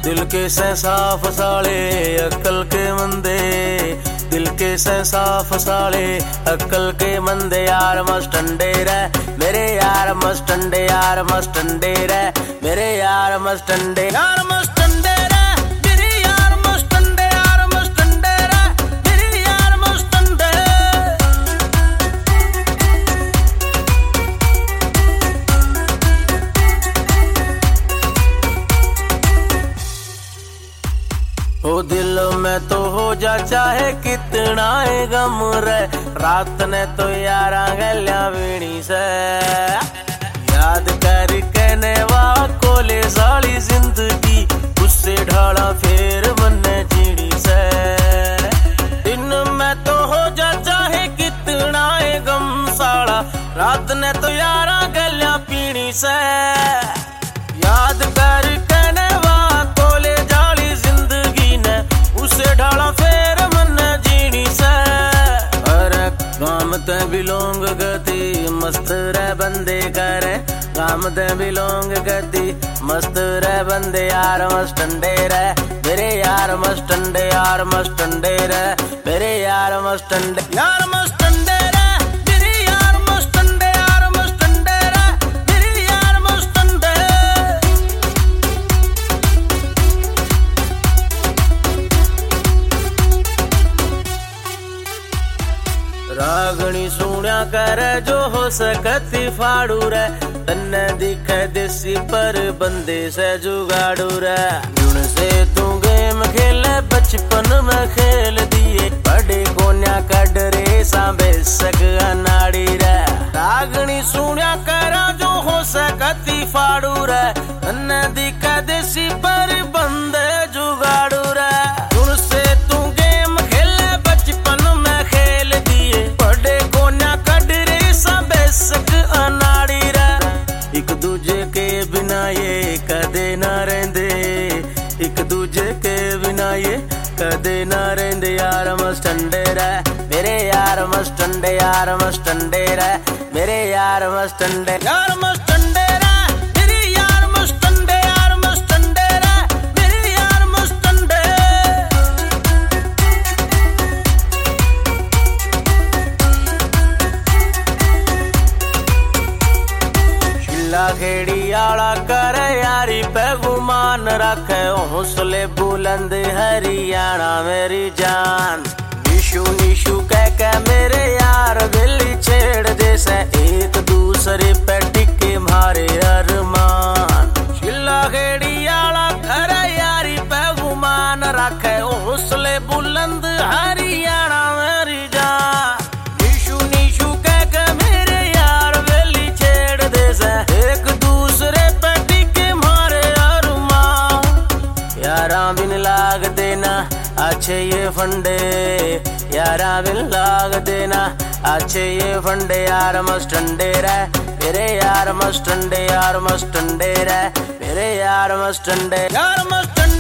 दिल के से साफ साले अक्ल के मंदे, दिल के से साफ साले अक्ल के मंदे। यार मस्टंडे रे मेरे यार मस्टंडे, यार मस्टंडे रे मेरे यार मस्टंडे, यार मस्टंडे रे मेरे यार मस्टंडे, यार मस्टंडे रे मेरे यार मस्टंडे। ओ दिल में तो हो जा चाहे कितना है गम रे, रात ने तो यारा गल्या वीणी से याद कर कहने वाह कोले साली जिंदगी, उससे ढाला फेर बनने जीड़ी से। दिन में तो हो जा चाहे कितना है गम साला, रात ने तो यारा गल्या पीणी से याद कर कहने वाह कोले जाली जिंदगी ने, उसे ढाला फेर मन जीनी से। अरे गाम ते बिलोंग गति मस्त रे बंदे करे, गाम ते बिलोंग गति मस्त रे बंदे। यार मस्टंडे रे मेरे यार मस्टंडे, यार मस्टंडे रे मेरे यार मस्टंडे, यार मस्टंडे रे मेरे यार मस्टंडे, यार मस्टंडे रे मेरे यार मस्टंडे। रागणी सुण्या करे जो हो सकती फाड़ू रे, तन्ने दिखे देसी पर बंदे से जुगाड़ू रे। जुन से तू गेम खेले बचपन में खेल दिए, बड़े कोन्या कड रे सांबे सक अनाड़ी रे। रागणी सुण्या करा जो हो सकती फाड़ू रे, तन्ने दिखे देसी पर बंदे जुगाड़ू रे। जुन से तू गेम खेले बचपन में खेल दिए, बड़े कोन्या कड रे सांबे सक अनाड़ी रे। एक दूजे के बिना ये कदे ना रहंदे, एक दूजे के बिना ये कदे ना रहंदे। यार मस्टंडे रे मेरे यार मस्टंडे, यार मस्टंडे रे मेरे यार मस्टंडे, यार मस्टंडे रे मेरे यार मस्टंडे, यार मस्टंडे रे मेरे यार मस्टंडे। शिला खेड़ी आला कर यारी पे गुमान रखे, हौसले बुलंद हरियाणा मेरी जान। निशु निशु कह के मेरे यार दिल छेड़ जैसे, एक दूसरे पे टिके मारे अरमान। शिला खेड़ी आला कर यारी पे गुमान रखे, हौसले बुलंद हरियाणा मेरी जान। निशु निशु कह के मेरे यार दिल छेड़ जैसे, एक दूसरे पे टिके मारे अरमान। यारा बिन लाग देना अच्छे ये फंडे, यारा बिन लाग देना अच्छे ये फंडे। यार मस्टंडे रे मेरे यार मस्टंडे, यार मस्टंडे रे मेरे यार मस्टंडे, यार मस्टंडे।